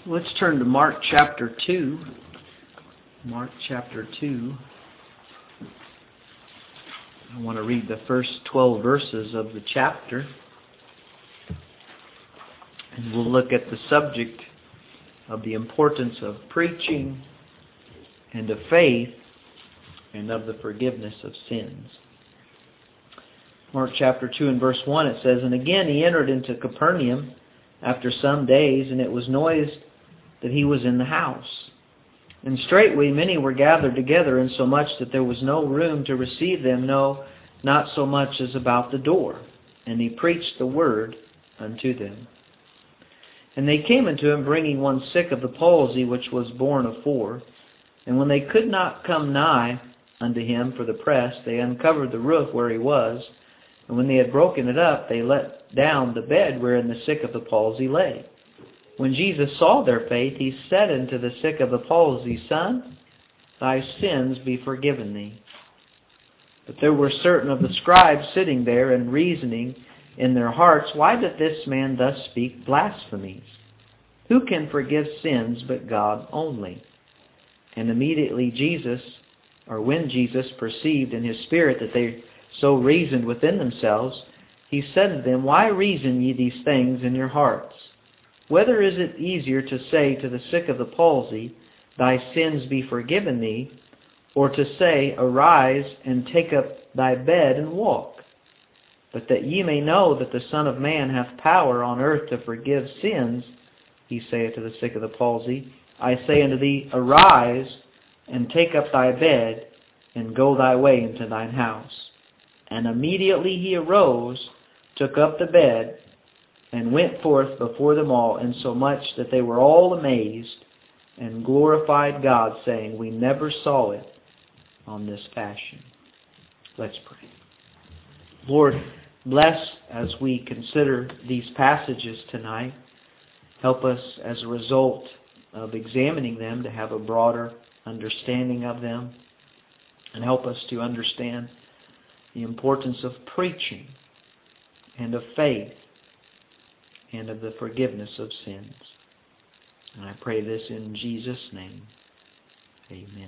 Let's turn to Mark chapter 2. Mark chapter 2. I want to read the first 12 verses of the chapter. And we'll look at the subject of the importance of preaching and of faith and of the forgiveness of sins. Mark chapter 2 and verse 1, it says, "And again he entered into Capernaum after some days, and it was noised that he was in the house. And straightway many were gathered together, insomuch that there was no room to receive them, no, not so much as about the door. And he preached the word unto them. And they came unto him, bringing one sick of the palsy, which was borne of 4. And when they could not come nigh unto him for the press, they uncovered the roof where he was. And when they had broken it up, they let down the bed wherein the sick of the palsy lay. When Jesus saw their faith, he said unto the sick of the palsy, Son, thy sins be forgiven thee. But there were certain of the scribes sitting there, and reasoning in their hearts, Why doth this man thus speak blasphemies? Who can forgive sins but God only? And immediately when Jesus perceived in his spirit that they so reasoned within themselves, he said to them, Why reason ye these things in your hearts? Whether is it easier to say to the sick of the palsy, Thy sins be forgiven thee, or to say, Arise and take up thy bed and walk? But that ye may know that the Son of Man hath power on earth to forgive sins, he saith to the sick of the palsy, I say unto thee, Arise and take up thy bed, and go thy way into thine house. And immediately he arose, took up the bed, and went forth before them all, insomuch that they were all amazed, and glorified God, saying, We never saw it on this fashion." Let's pray. Lord, bless as we consider these passages tonight. Help us as a result of examining them to have a broader understanding of them, and help us to understand the importance of preaching and of faith and of the forgiveness of sins. And I pray this in Jesus' name. Amen.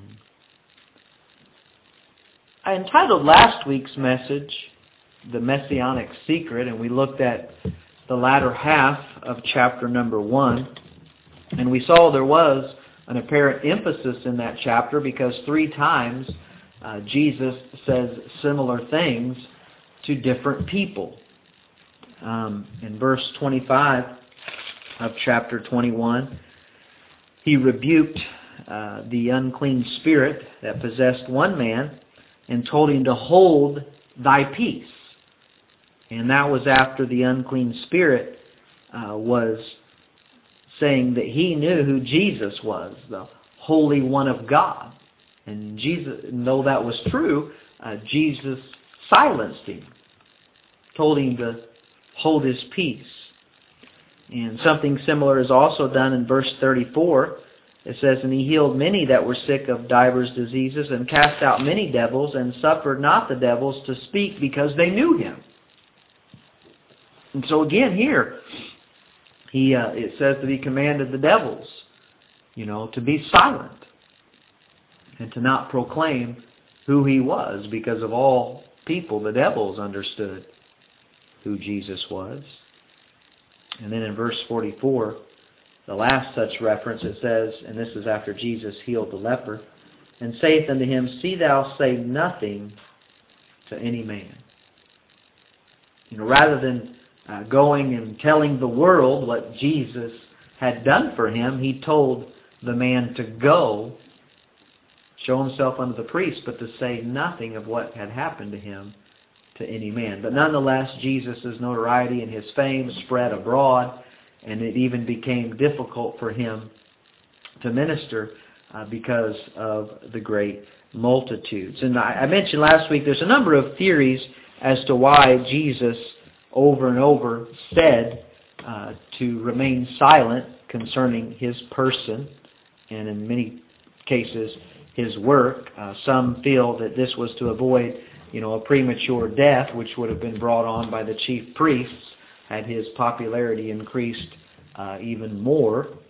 I entitled last week's message, The Messianic Secret, and we looked at the latter half of chapter number 1. And we saw there was an apparent emphasis in that chapter because 3 times Jesus says similar things to different people. In verse 25 of chapter 21, he rebuked the unclean spirit that possessed one man and told him to hold thy peace. And that was after the unclean spirit was saying that he knew who Jesus was, the Holy One of God. And Jesus, though that was true, Jesus silenced him, told him to hold his peace. And something similar is also done in verse 34. It says, And he healed many that were sick of divers diseases, and cast out many devils, and suffered not the devils to speak, because they knew him. And so again here, it says that he commanded the devils, to be silent and to not proclaim who he was, because of all people, the devils understood who Jesus was. And then in verse 44, the last such reference, it says, and this is after Jesus healed the leper, and saith unto him, See thou say nothing to any man. Rather than going and telling the world what Jesus had done for him, he told the man to go, show himself unto the priest, but to say nothing of what had happened to him to any man. But nonetheless, Jesus' notoriety and his fame spread abroad, and it even became difficult for him to minister because of the great multitudes. And I mentioned last week there's a number of theories as to why Jesus over and over said to remain silent concerning his person, and in many cases his work. Some feel that this was to avoid a premature death, which would have been brought on by the chief priests had his popularity increased even more.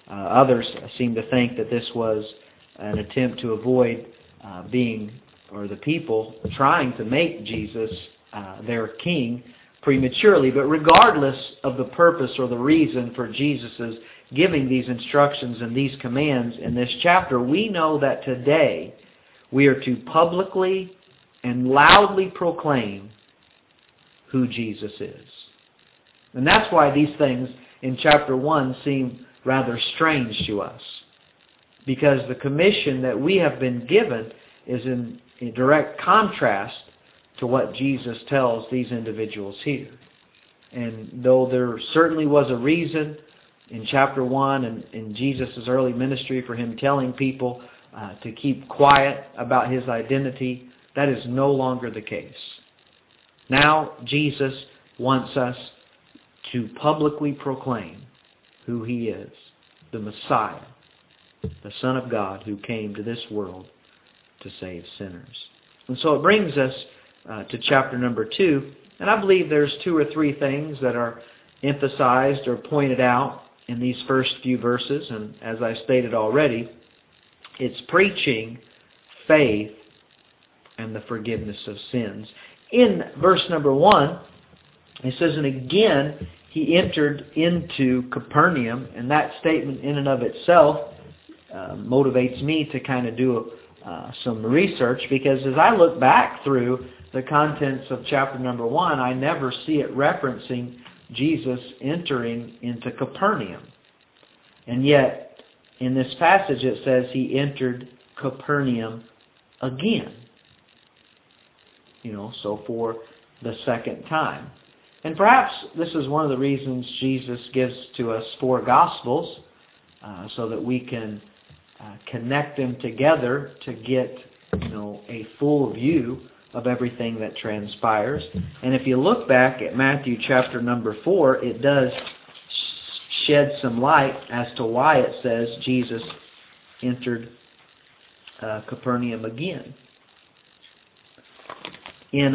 Others seem to think that this was an attempt to avoid the people trying to make Jesus their king prematurely. But regardless of the purpose or the reason for Jesus' giving these instructions and these commands in this chapter, we know that today we are to publicly and loudly proclaim who Jesus is. And that's why these things in chapter 1 seem rather strange to us, because the commission that we have been given is in direct contrast to what Jesus tells these individuals here. And though there certainly was a reason in chapter 1 and in Jesus' early ministry for him telling people to keep quiet about his identity, that is no longer the case. Now Jesus wants us to publicly proclaim who he is, the Messiah, the Son of God who came to this world to save sinners. And so it brings us to chapter number 2, and I believe there's 2 or 3 things that are emphasized or pointed out in these first few verses, and as I stated already, it's preaching, faith, and the forgiveness of sins. In verse number 1, it says, and again he entered into Capernaum, and that statement in and of itself motivates me to kind of do some research, because as I look back through the contents of chapter number 1, I never see it referencing Jesus entering into Capernaum. And yet, in this passage it says he entered Capernaum again. So for the second time. And perhaps this is one of the reasons Jesus gives to us 4 Gospels, so that we can connect them together to get a full view of everything that transpires. And if you look back at Matthew chapter number 4, it does shed some light as to why it says Jesus entered Capernaum again. In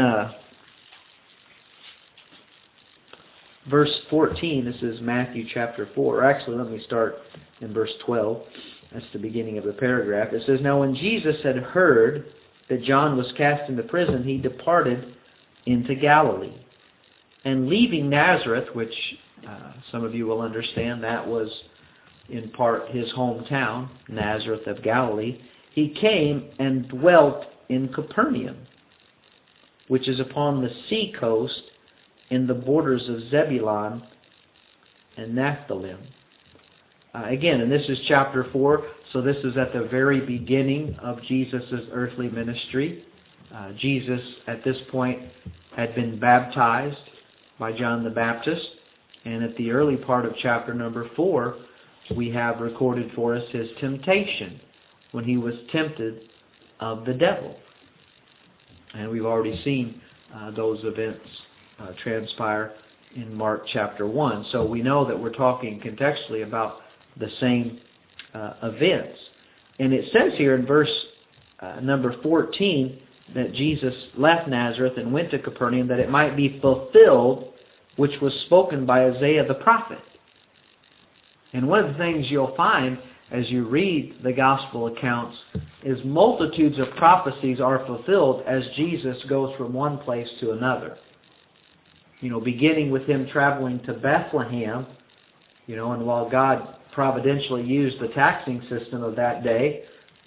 verse 14, this is Matthew chapter 4. Or actually, let me start in verse 12. That's the beginning of the paragraph. It says, now when Jesus had heard that John was cast into prison, he departed into Galilee. And leaving Nazareth, which some of you will understand, that was in part his hometown, Nazareth of Galilee, he came and dwelt in Capernaum, which is upon the sea coast in the borders of Zebulun and Naphtali. Again, and this is chapter 4, so this is at the very beginning of Jesus' earthly ministry. Jesus, at this point, had been baptized by John the Baptist, and at the early part of chapter number 4, we have recorded for us his temptation, when he was tempted of the devil. And we've already seen those events transpire in Mark chapter 1. So we know that we're talking contextually about the same events. And it says here in verse number 14 that Jesus left Nazareth and went to Capernaum that it might be fulfilled which was spoken by Isaiah the prophet. And one of the things you'll find as you read the gospel accounts is multitudes of prophecies are fulfilled as Jesus goes from one place to another. Beginning with him traveling to Bethlehem, and while God providentially used the taxing system of that day,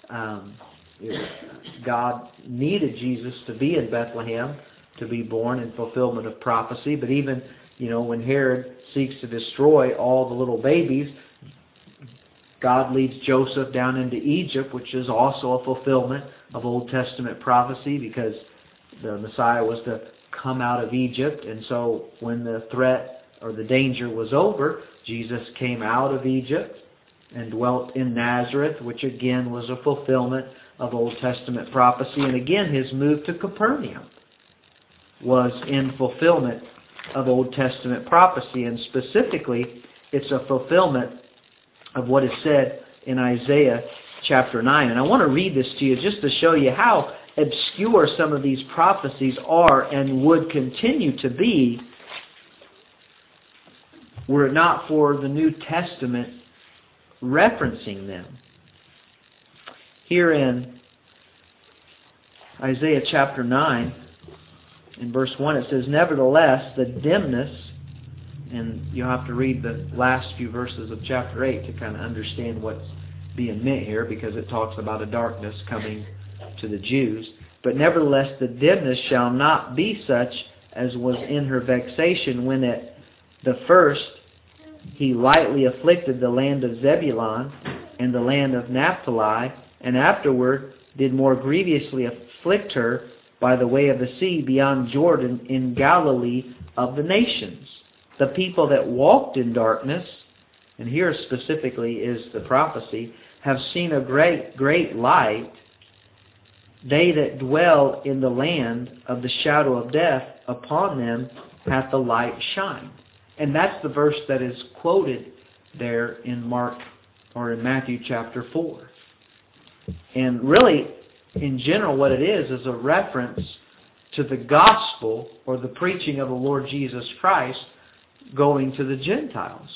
God needed Jesus to be in Bethlehem to be born in fulfillment of prophecy. But even, when Herod seeks to destroy all the little babies, God leads Joseph down into Egypt, which is also a fulfillment of Old Testament prophecy, because the Messiah was to come out of Egypt. And so when the threat or the danger was over, Jesus came out of Egypt and dwelt in Nazareth, which again was a fulfillment of Old Testament prophecy. And again, his move to Capernaum was in fulfillment of Old Testament prophecy. And specifically, it's a fulfillment of what is said in Isaiah chapter 9. And I want to read this to you just to show you how obscure some of these prophecies are and would continue to be were it not for the New Testament referencing them. Here in Isaiah chapter 9, in verse 1, it says, "Nevertheless, the dimness," and you'll have to read the last few verses of chapter 8 to kind of understand what's being meant here, because it talks about a darkness coming to the Jews. "But nevertheless, the dimness shall not be such as was in her vexation, when at the first he lightly afflicted the land of Zebulun and the land of Naphtali, and afterward did more grievously afflict her by the way of the sea beyond Jordan in Galilee of the nations. The people that walked in darkness," and here specifically is the prophecy, "have seen a great light. They that dwell in the land of the shadow of death, upon them hath the light shined." And that's the verse that is quoted there in Matthew chapter 4. And really, in general, what it is a reference to the gospel or the preaching of the Lord Jesus Christ going to the Gentiles,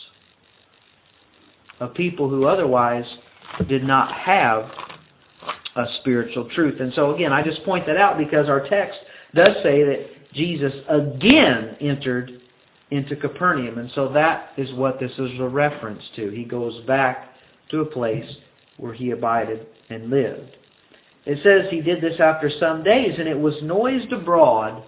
of people who otherwise did not have a spiritual truth. And so again, I just point that out because our text does say that Jesus again entered into Capernaum. And so that is what this is a reference to. He goes back to a place where he abided and lived. It says he did this after some days, and it was noised abroad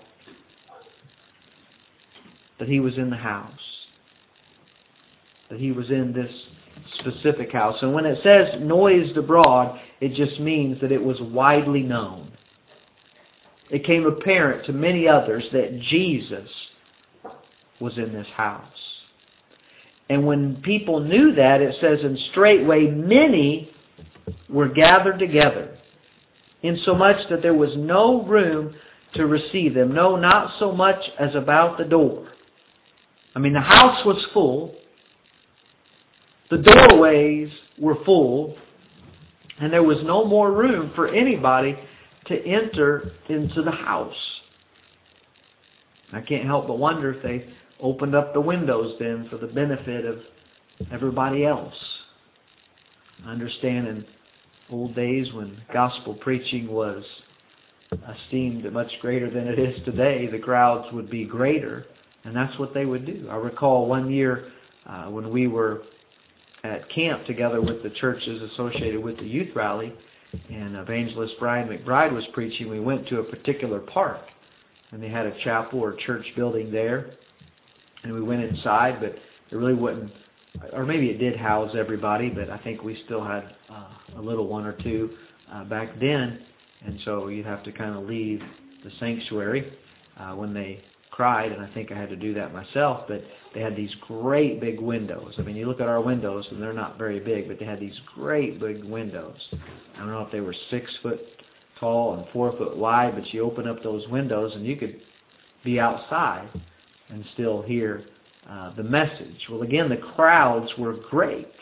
that he was in the house, that he was in this specific house. And when it says noised abroad, it just means that it was widely known. It became apparent to many others that Jesus was in this house. And when people knew that, it says, "And straightway many were gathered together, insomuch that there was no room to receive them, no, not so much as about the door." I mean, the house was full, the doorways were full, and there was no more room for anybody to enter into the house. I can't help but wonder if they opened up the windows then for the benefit of everybody else. I understand in old days when gospel preaching was esteemed much greater than it is today, the crowds would be greater, and that's what they would do. I recall one year when we were at camp together with the churches associated with the youth rally, and Evangelist Brian McBride was preaching. We went to a particular park, and they had a chapel or church building there, and we went inside, but it really wouldn't, or maybe it did house everybody, but I think we still had a little one or two back then, and so you'd have to kind of leave the sanctuary when they cried, and I think I had to do that myself, but they had these great big windows. I mean, you look at our windows, and they're not very big, but they had these great big windows. I don't know if they were 6 foot tall and 4 foot wide, but you open up those windows, and you could be outside and still hear the message. Well, again, the crowds were great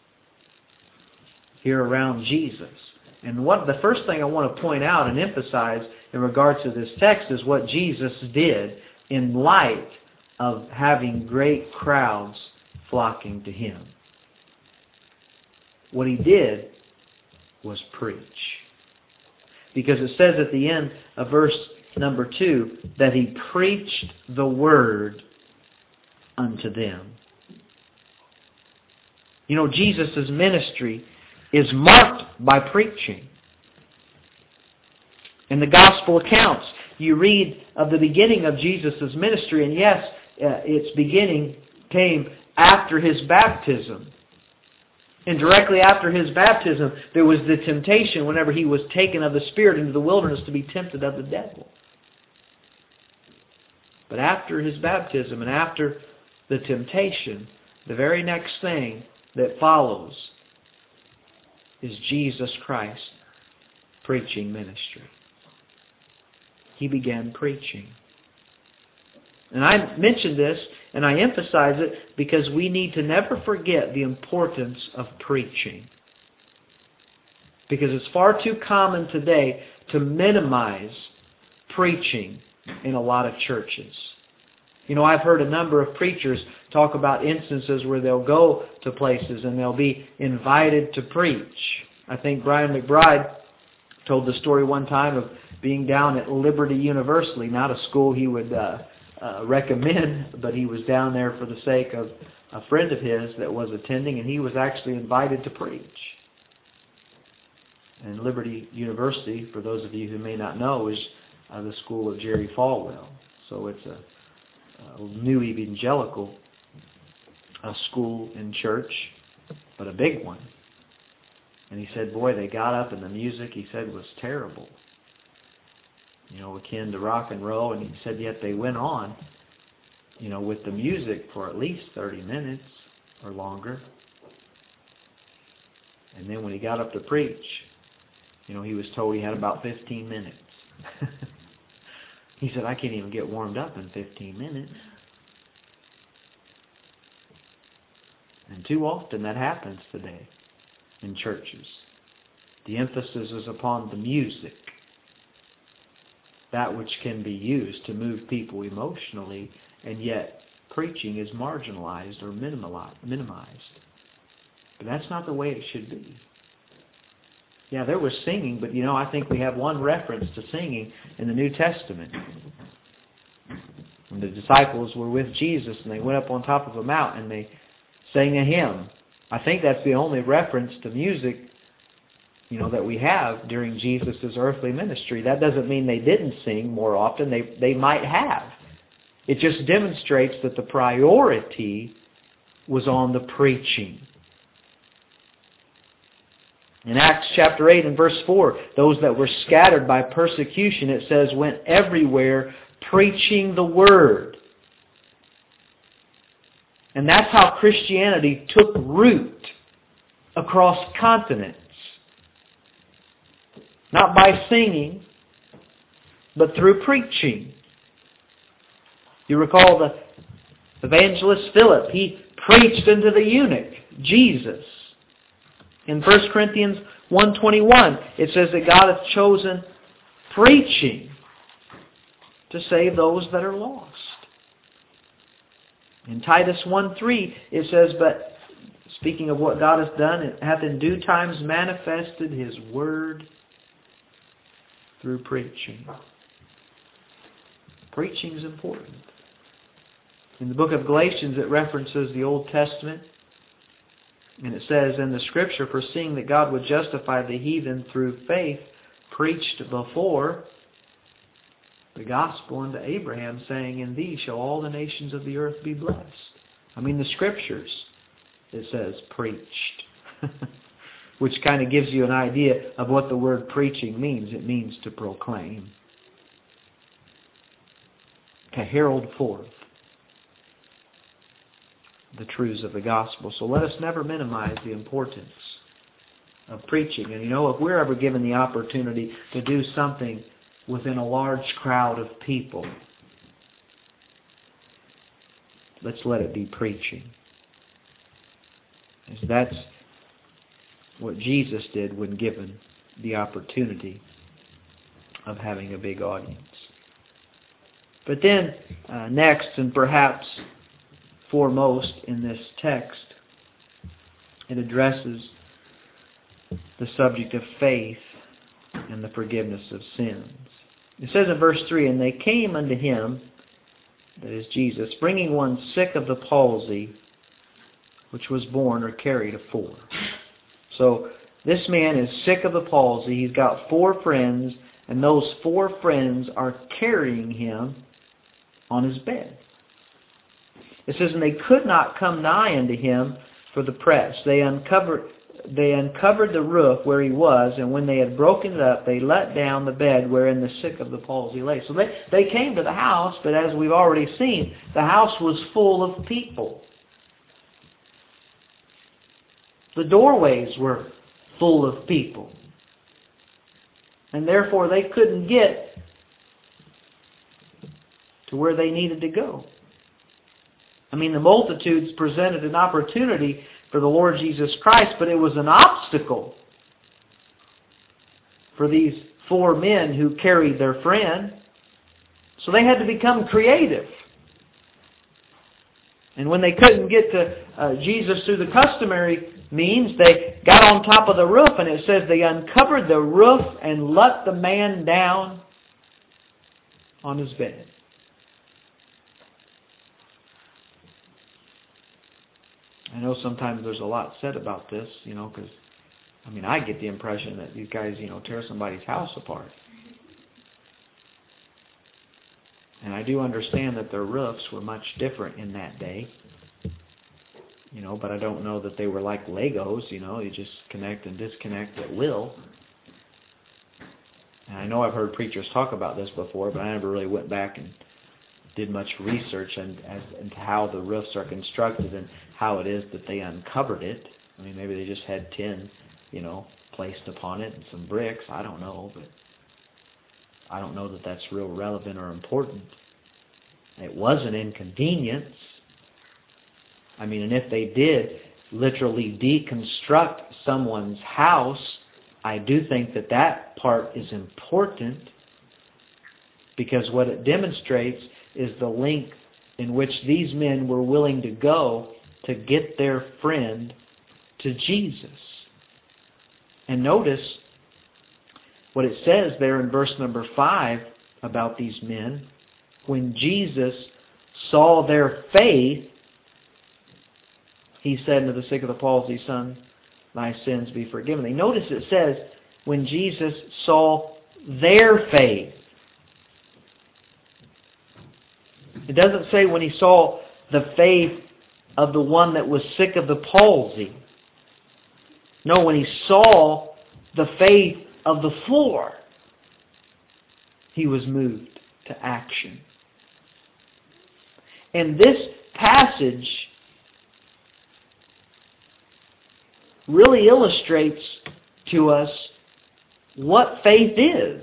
here around Jesus. And the first thing I want to point out and emphasize in regards to this text is what Jesus did in light of having great crowds flocking to him. What he did was preach. Because it says at the end of verse number 2 that he preached the word unto them. You know, Jesus' ministry is marked by preaching. In the gospel accounts, you read of the beginning of Jesus' ministry, and yes, its beginning came after his baptism. And directly after his baptism, there was the temptation whenever he was taken of the Spirit into the wilderness to be tempted of the devil. But after his baptism and after the temptation, the very next thing that follows is Jesus Christ preaching ministry. He began preaching. And I mention this and I emphasize it because we need to never forget the importance of preaching. Because it's far too common today to minimize preaching in a lot of churches. I've heard a number of preachers talk about instances where they'll go to places and they'll be invited to preach. I think Brian McBride told the story one time of being down at Liberty University, not a school he would recommend, but he was down there for the sake of a friend of his that was attending, and he was actually invited to preach. And Liberty University, for those of you who may not know, is the school of Jerry Falwell. So it's a new evangelical school in church, but a big one. And he said, boy, they got up and the music, he said, was terrible. Akin to rock and roll. And he said, yet they went on, with the music for at least 30 minutes or longer. And then when he got up to preach, he was told he had about 15 minutes. He said, I can't even get warmed up in 15 minutes. And too often that happens today in churches. The emphasis is upon the music, that which can be used to move people emotionally, and yet preaching is marginalized or minimized. But that's not the way it should be. Yeah, there was singing, but I think we have one reference to singing in the New Testament. When the disciples were with Jesus and they went up on top of a mountain and they sang a hymn. I think that's the only reference to music, that we have during Jesus' earthly ministry. That doesn't mean they didn't sing more often. They might have. It just demonstrates that the priority was on the preaching. In Acts chapter 8 and verse 4, those that were scattered by persecution, it says, went everywhere preaching the word. And that's how Christianity took root across continents. Not by singing, but through preaching. You recall the evangelist Philip. He preached unto the eunuch, Jesus. In 1 Corinthians 1:21, it says that God hath chosen preaching to save those that are lost. In Titus 1:3, it says, but speaking of what God hath done, it hath in due times manifested His word through preaching. Preaching is important. In the book of Galatians, it references the Old Testament. And it says in the Scripture, foreseeing that God would justify the heathen through faith, preached before the gospel unto Abraham, saying, in thee shall all the nations of the earth be blessed. The Scriptures, it says, preached. Which kind of gives you an idea of what the word preaching means. It means to proclaim. To herald forth the truths of the gospel. So let us never minimize the importance of preaching. And if we're ever given the opportunity to do something within a large crowd of people, let's let it be preaching. As that's what Jesus did when given the opportunity of having a big audience. But then, next, and perhaps foremost in this text, it addresses the subject of faith and the forgiveness of sins. It says in verse 3, and they came unto him, that is Jesus, bringing one sick of the palsy, which was borne or carried afore. So this man is sick of the palsy. He's got 4 friends, and those 4 friends are carrying him on his bed. It says, and they could not come nigh unto him for the press. They uncovered the roof where he was, and when they had broken it up, they let down the bed wherein the sick of the palsy lay. So they came to the house, but as we've already seen, the house was full of people. The doorways were full of people. And therefore they couldn't get to where they needed to go. The multitudes presented an opportunity for the Lord Jesus Christ, but it was an obstacle for these 4 men who carried their friend. So they had to become creative. And when they couldn't get to Jesus through the customary means, they got on top of the roof, and it says they uncovered the roof and let the man down on his bed. I know sometimes there's a lot said about this, because, I get the impression that these guys, tear somebody's house apart. And I do understand that their roofs were much different in that day. But I don't know that they were like Legos, you just connect and disconnect at will. And I know I've heard preachers talk about this before, but I never really went back and did much research into how the roofs are constructed and how it is that they uncovered it. Maybe they just had tin, placed upon it and some bricks. I don't know, but I don't know that that's real relevant or important. It was an inconvenience. And if they did literally deconstruct someone's house, I do think that part is important, because what it demonstrates is the length in which these men were willing to go to get their friend to Jesus. And notice what it says there in verse number 5 about these men. When Jesus saw their faith, he said unto the sick of the palsy, Son, thy sins be forgiven thee. Notice it says, when Jesus saw their faith. It doesn't say when he saw the faith of the one that was sick of the palsy. No, when he saw the faith of the four, he was moved to action. And this passage really illustrates to us what faith is.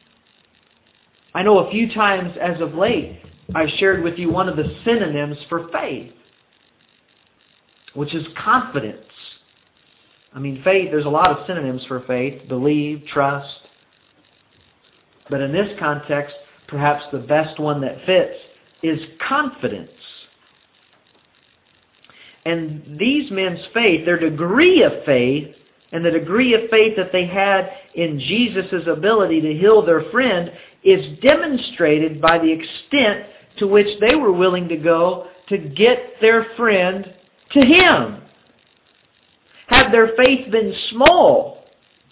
I know a few times as of late, I've shared with you one of the synonyms for faith, which is confidence. Faith, there's a lot of synonyms for faith: believe, trust. But in this context, perhaps the best one that fits is confidence. And these men's faith, their degree of faith, and the degree of faith that they had in Jesus' ability to heal their friend, is demonstrated by the extent to which they were willing to go to get their friend to Him. Had their faith been small,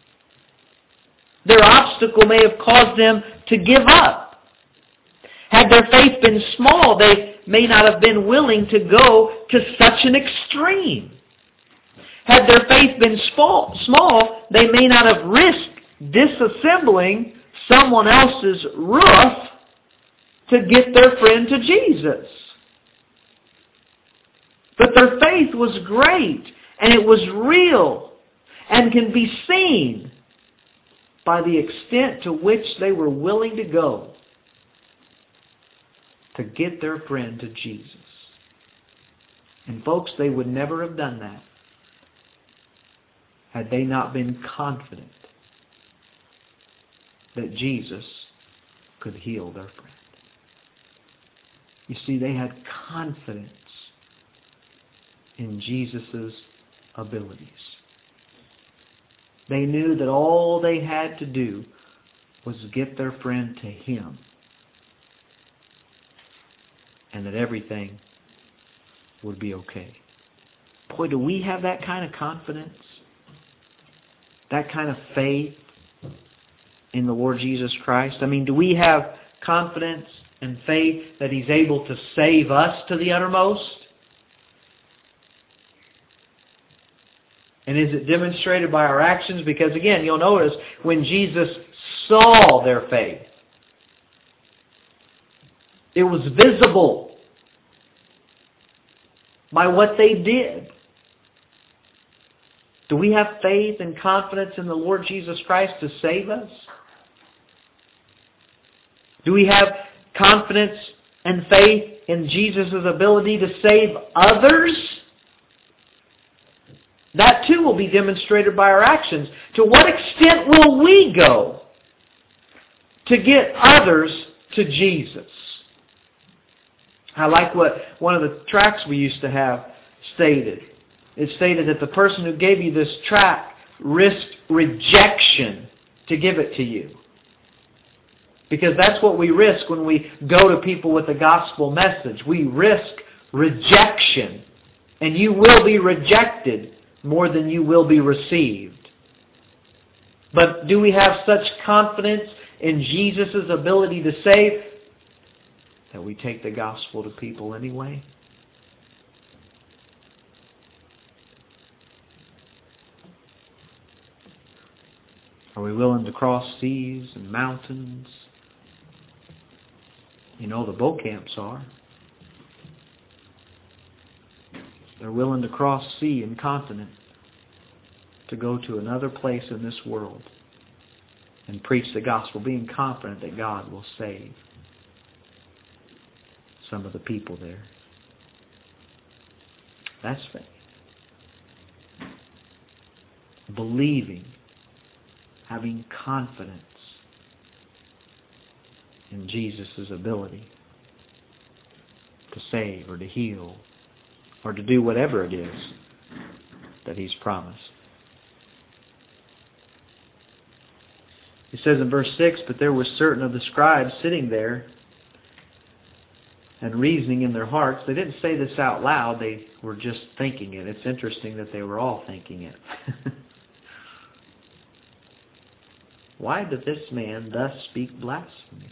their obstacle may have caused them to give up. Had their faith been small, they may not have been willing to go to such an extreme. Had their faith been small, they may not have risked disassembling someone else's roof to get their friend to Jesus. But their faith was great, and it was real, and can be seen by the extent to which they were willing to go to get their friend to Jesus. And folks, they would never have done that had they not been confident that Jesus could heal their friend. You see, they had confidence in Jesus' abilities. They knew that all they had to do was get their friend to Him, and that everything would be okay. Boy, do we have that kind of confidence, that kind of faith in the Lord Jesus Christ? Do we have confidence and faith that He's able to save us to the uttermost? And is it demonstrated by our actions? Because again, you'll notice when Jesus saw their faith, it was visible by what they did. Do we have faith and confidence in the Lord Jesus Christ to save us? Do we have confidence and faith in Jesus' ability to save others? That too will be demonstrated by our actions. To what extent will we go to get others to Jesus? I like what one of the tracts we used to have stated. It stated that the person who gave you this tract risked rejection to give it to you. Because that's what we risk when we go to people with the gospel message. We risk rejection. And you will be rejected more than you will be received. But do we have such confidence in Jesus' ability to save that we take the gospel to people anyway? Are we willing to cross seas and mountains? You know the boat camps are. They're willing to cross sea and continent to go to another place in this world and preach the gospel, being confident that God will save some of the people there. That's faith. Believing, having confidence in Jesus' ability to save or to heal or to do whatever it is that He's promised. It says in verse 6, "But there were certain of the scribes sitting there and reasoning in their hearts." They didn't say this out loud. They were just thinking it. It's interesting that they were all thinking it. "Why does this man thus speak blasphemies?"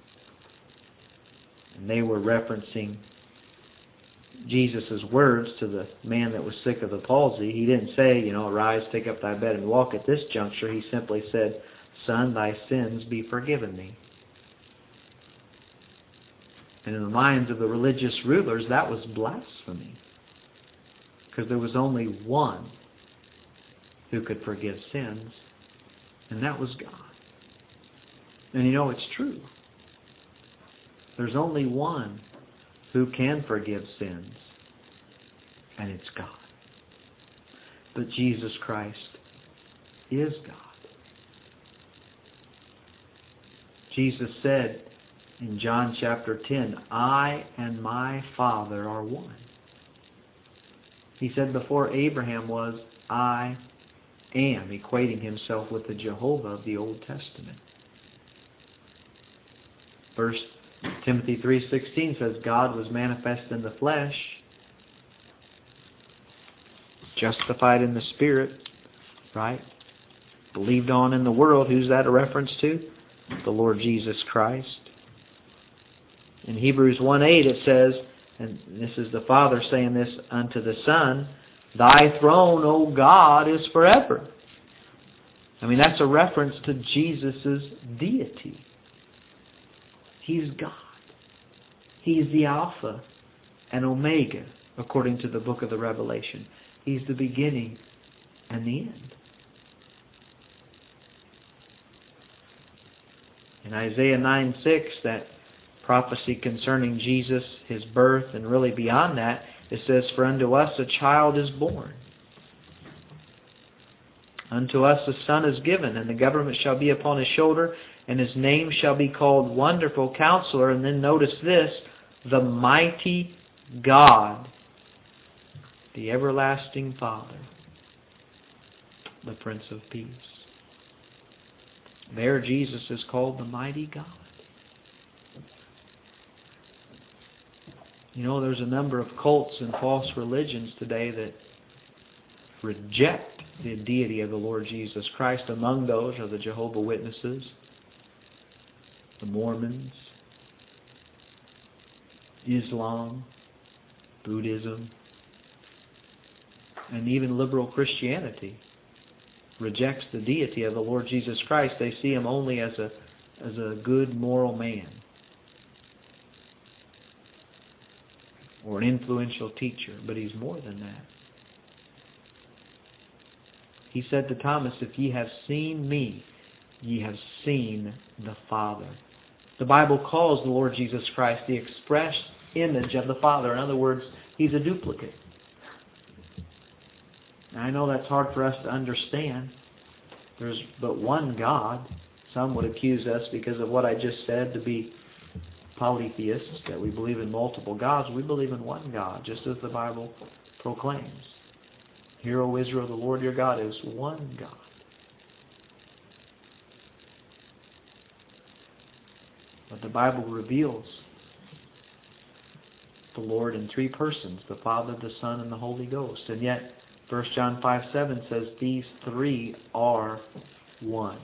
And they were referencing Jesus' words to the man that was sick of the palsy. He didn't say, "Arise, take up thy bed and walk" at this juncture. He simply said, "Son, thy sins be forgiven thee." And in the minds of the religious rulers, that was blasphemy. Because there was only one who could forgive sins, and that was God. And it's true. There's only one who can forgive sins, and it's God. But Jesus Christ is God. Jesus said in John chapter 10, "I and my Father are one." He said before Abraham was, "I am," equating Himself with the Jehovah of the Old Testament. 1 Timothy 3:16 says, "God was manifest in the flesh, justified in the Spirit," right? "Believed on in the world." Who's that a reference to? The Lord Jesus Christ. In Hebrews 1:8 it says, and this is the Father saying this unto the Son, "Thy throne, O God, is forever." That's a reference to Jesus' deity. He's God. He's the Alpha and Omega, according to the book of the Revelation. He's the beginning and the end. In Isaiah 9:6, that prophecy concerning Jesus, His birth, and really beyond that, it says, "For unto us a child is born. Unto us a son is given, and the government shall be upon His shoulder, and His name shall be called Wonderful Counselor." And then notice this, "the Mighty God, the Everlasting Father, the Prince of Peace." There Jesus is called the Mighty God. There's a number of cults and false religions today that reject the deity of the Lord Jesus Christ. Among those are the Jehovah's Witnesses, the Mormons, Islam, Buddhism, and even liberal Christianity rejects the deity of the Lord Jesus Christ. They see Him only as a good moral man or an influential teacher, but He's more than that. He said to Thomas, "If ye have seen me, ye have seen the Father." The Bible calls the Lord Jesus Christ the express image of the Father. In other words, He's a duplicate. Now, I know that's hard for us to understand. There's but one God. Some would accuse us, because of what I just said, to be polytheists, that we believe in multiple gods. We believe in one God, just as the Bible proclaims. Hear, O Israel, the Lord your God is one God. But the Bible reveals the Lord in three persons, the Father, the Son, and the Holy Ghost. And yet, 1 John 5:7 says these three are one.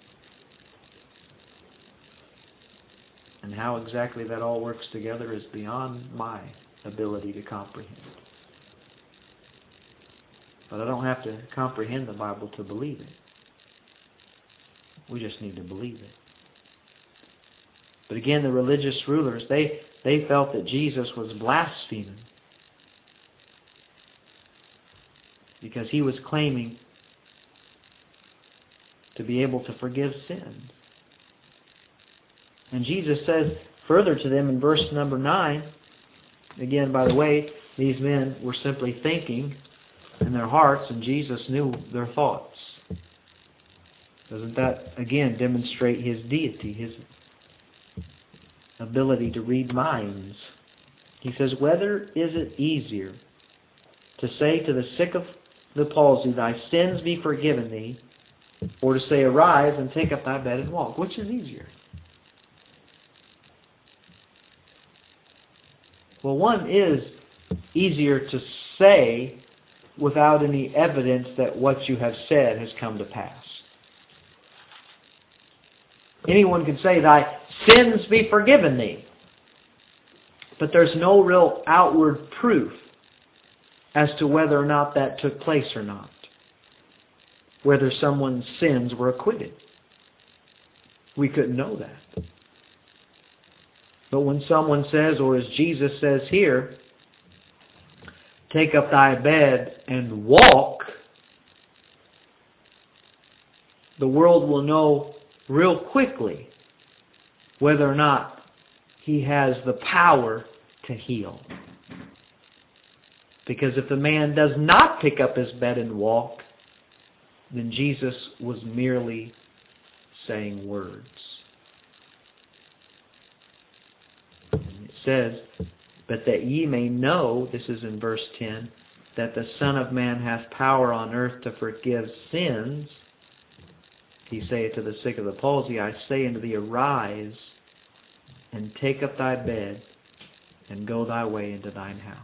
And how exactly that all works together is beyond my ability to comprehend. But I don't have to comprehend the Bible to believe it. We just need to believe it. But again, the religious rulers, they felt that Jesus was blaspheming because he was claiming to be able to forgive sins. And Jesus says further to them in verse number 9, again, by the way, these men were simply thinking in their hearts, and Jesus knew their thoughts. Doesn't that, again, demonstrate his deity, his ability to read minds? He says, whether is it easier to say to the sick of the palsy, thy sins be forgiven thee, or to say, arise and take up thy bed and walk? Which is easier? Well, one is easier to say without any evidence that what you have said has come to pass. Anyone can say, thy sins be forgiven thee. But there's no real outward proof as to whether or not that took place or not. Whether someone's sins were acquitted. We couldn't know that. But when someone says, or as Jesus says here, take up thy bed and walk, the world will know real quickly whether or not he has the power to heal. Because if the man does not pick up his bed and walk, then Jesus was merely saying words. And it says, but that ye may know, this is in verse 10, that the Son of Man hath power on earth to forgive sins, he saith to the sick of the palsy, I say unto thee, arise, and take up thy bed, and go thy way into thine house.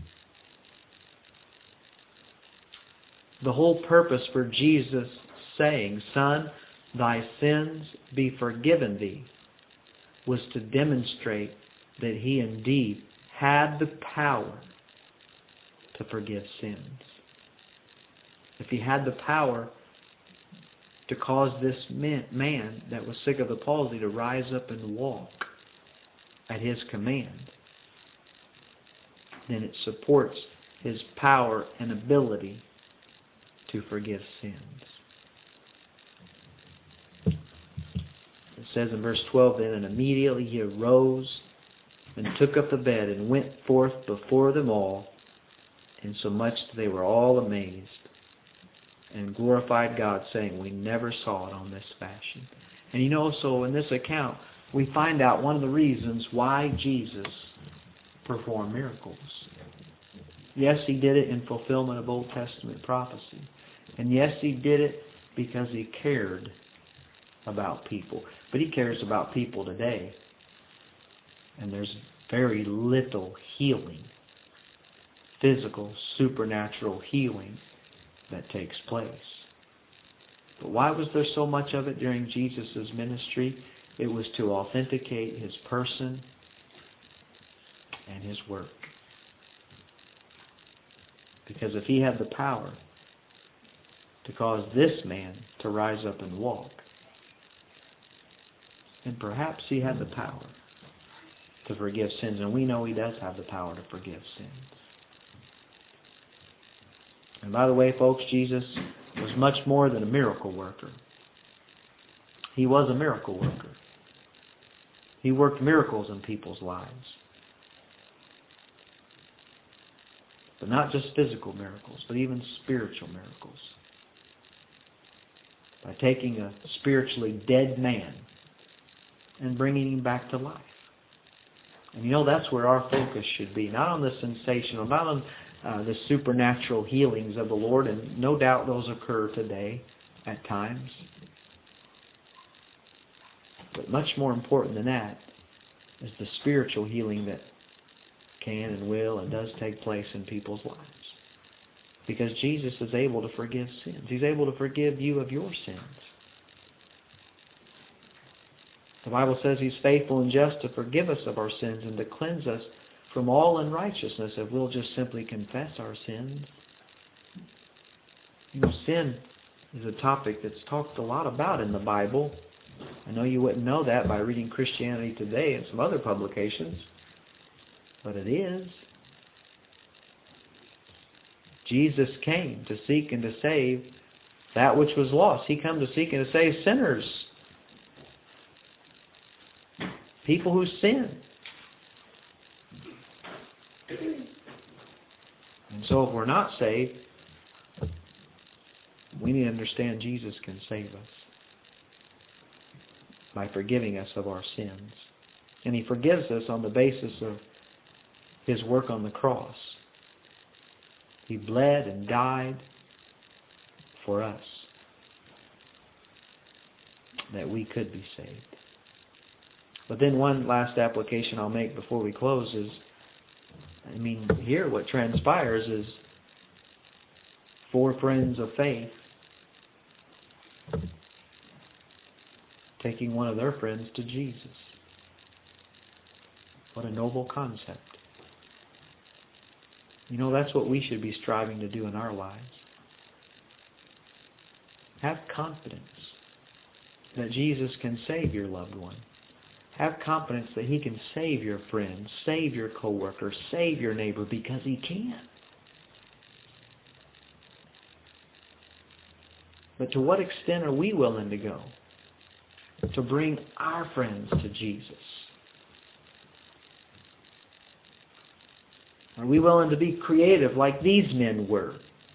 The whole purpose for Jesus saying, Son, thy sins be forgiven thee, was to demonstrate that he indeed had the power to forgive sins. If he had the power to cause this man that was sick of the palsy to rise up and walk at his command, then it supports his power and ability to forgive sins. It says in verse 12 then, and immediately he arose and took up the bed and went forth before them all, insomuch that they were all amazed and glorified God, saying, we never saw it on this fashion. And you know, so in this account, we find out one of the reasons why Jesus performed miracles. Yes, he did it in fulfillment of Old Testament prophecy. And yes, he did it because he cared about people. But he cares about people today. And there's very little healing, physical, supernatural healing that takes place. But why was there so much of it during Jesus' ministry? It was to authenticate his person and his work. Because if he had the power to cause this man to rise up and walk, then perhaps he had the power to forgive sins. And we know he does have the power to forgive sins. And by the way, folks, Jesus was much more than a miracle worker. He was a miracle worker. He worked miracles in people's lives. But not just physical miracles, but even spiritual miracles. By taking a spiritually dead man and bringing him back to life. And that's where our focus should be. Not on the sensational, not on the supernatural healings of the Lord. And no doubt those occur today at times. But much more important than that is the spiritual healing that can and will and does take place in people's lives. Because Jesus is able to forgive sins. He's able to forgive you of your sins. The Bible says He's faithful and just to forgive us of our sins and to cleanse us from all unrighteousness if we'll just simply confess our sins. Sin is a topic that's talked a lot about in the Bible. I know you wouldn't know that by reading Christianity Today and some other publications, but it is. Jesus came to seek and to save that which was lost. He came to seek and to save sinners. People who sin. And so if we're not saved, we need to understand Jesus can save us by forgiving us of our sins. And He forgives us on the basis of His work on the cross. He bled and died for us that we could be saved. But then one last application I'll make before we close is, here what transpires is 4 friends of faith taking one of their friends to Jesus. What a noble concept. That's what we should be striving to do in our lives. Have confidence that Jesus can save your loved one. Have confidence that He can save your friend, save your coworker, save your neighbor, because He can. But to what extent are we willing to go to bring our friends to Jesus? Are we willing to be creative like these men were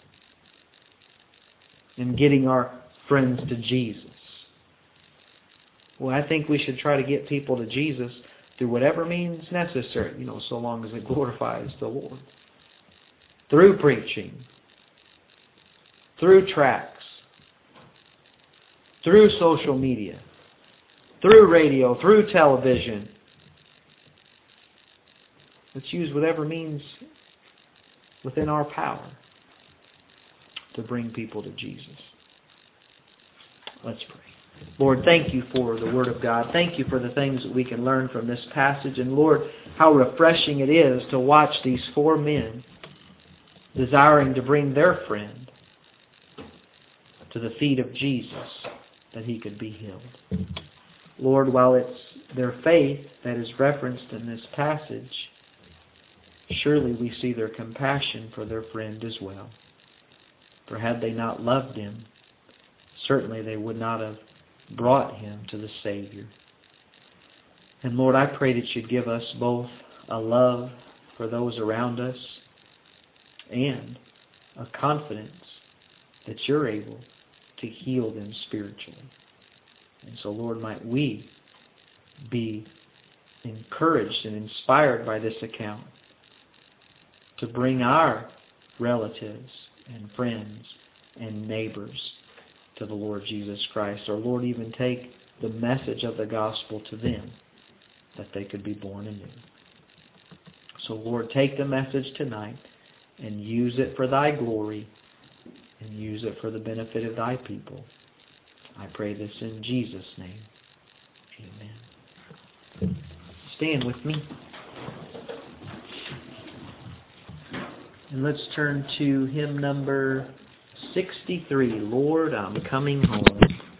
in getting our friends to Jesus? Well, I think we should try to get people to Jesus through whatever means necessary, so long as it glorifies the Lord. Through preaching, through tracts, through social media, through radio, through television. Let's use whatever means within our power to bring people to Jesus. Let's pray. Lord, thank You for the Word of God. Thank You for the things that we can learn from this passage. And Lord, how refreshing it is to watch these 4 men desiring to bring their friend to the feet of Jesus that he could be healed. Lord, while it's their faith that is referenced in this passage, surely we see their compassion for their friend as well. For had they not loved him, certainly they would not have brought him to the Savior. And Lord, I pray that You'd give us both a love for those around us and a confidence that You're able to heal them spiritually. And so, Lord, might we be encouraged and inspired by this account to bring our relatives and friends and neighbors to the Lord Jesus Christ. Or, Lord, even take the message of the gospel to them that they could be born anew. So, Lord, take the message tonight and use it for Thy glory and use it for the benefit of Thy people. I pray this in Jesus' name. Amen. Stand with me. And let's turn to hymn number 63, Lord, I'm Coming Home.